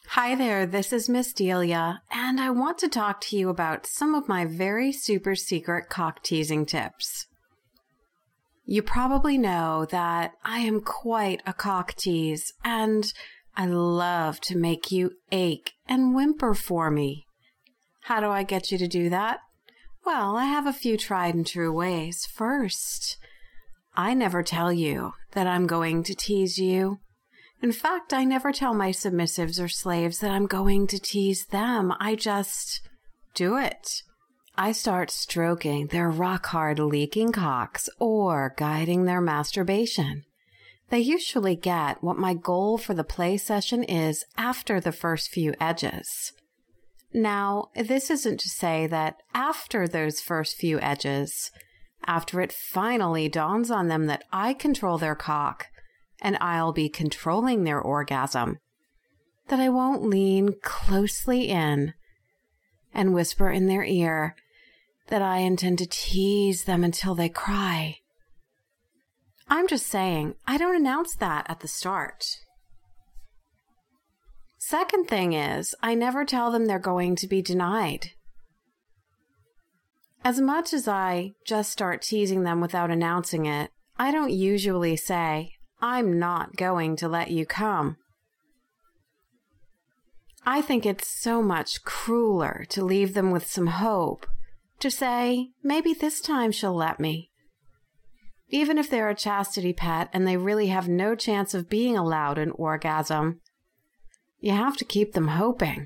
Hi there, this is Miss Delia, and I want to talk to you about some of my very super secret cock teasing tips. You probably know that I am quite a cock tease, and I love to make you ache and whimper for me. How do I get you to do that? Well, I have a few tried and true ways. First, I never tell you that I'm going to tease you. In fact, I never tell my submissives or slaves that I'm going to tease them. I just do it. I start stroking their rock-hard leaking cocks or guiding their masturbation. They usually get what my goal for the play session is after the first few edges. Now, this isn't to say that after those first few edges, after it finally dawns on them that I control their cock, and I'll be controlling their orgasm, that I won't lean closely in and whisper in their ear that I intend to tease them until they cry. I'm just saying, I don't announce that at the start. Second thing is, I never tell them they're going to be denied. As much as I just start teasing them without announcing it, I don't usually say, I'm not going to let you come. I think it's so much crueler to leave them with some hope, to say, maybe this time she'll let me. Even if they're a chastity pet and they really have no chance of being allowed an orgasm, you have to keep them hoping.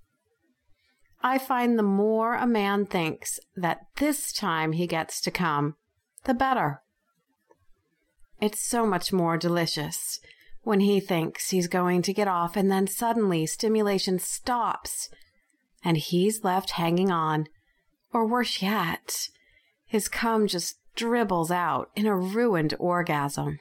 I find the more a man thinks that this time he gets to come, the better. It's so much more delicious when he thinks he's going to get off and then suddenly stimulation stops and he's left hanging on. Or worse yet, his cum just dribbles out in a ruined orgasm.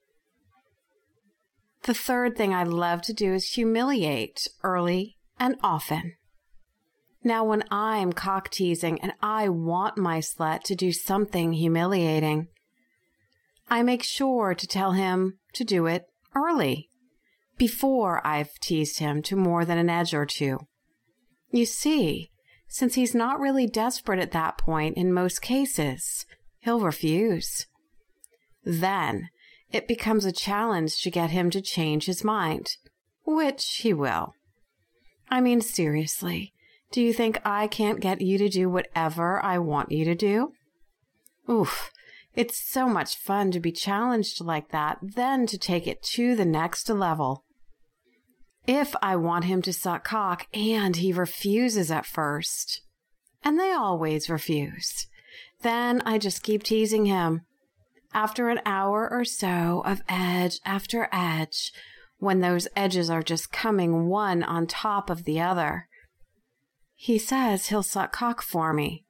The third thing I love to do is humiliate early and often. Now, when I'm cock teasing and I want my slut to do something humiliating, I make sure to tell him to do it early, before I've teased him to more than an edge or two. You see, since he's not really desperate at that point in most cases, he'll refuse. Then it becomes a challenge to get him to change his mind, which he will. I mean, seriously, do you think I can't get you to do whatever I want you to do? Oof. It's so much fun to be challenged like that, then to take it to the next level. If I want him to suck cock and he refuses at first, and they always refuse, then I just keep teasing him. After an hour or so of edge after edge, when those edges are just coming one on top of the other, he says he'll suck cock for me.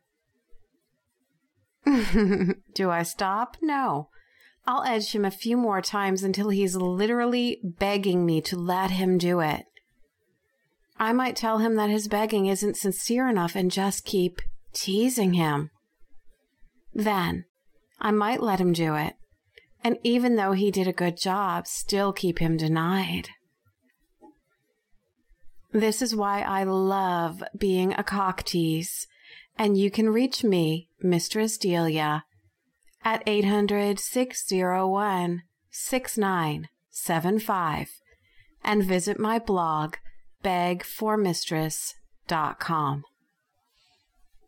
Do I stop? No. I'll edge him a few more times until he's literally begging me to let him do it. I might tell him that his begging isn't sincere enough and just keep teasing him. Then I might let him do it, and even though he did a good job, still keep him denied. This is why I love being a cock tease. And you can reach me, Mistress Delia, at 800-601-6975 and visit my blog, begformistress.com.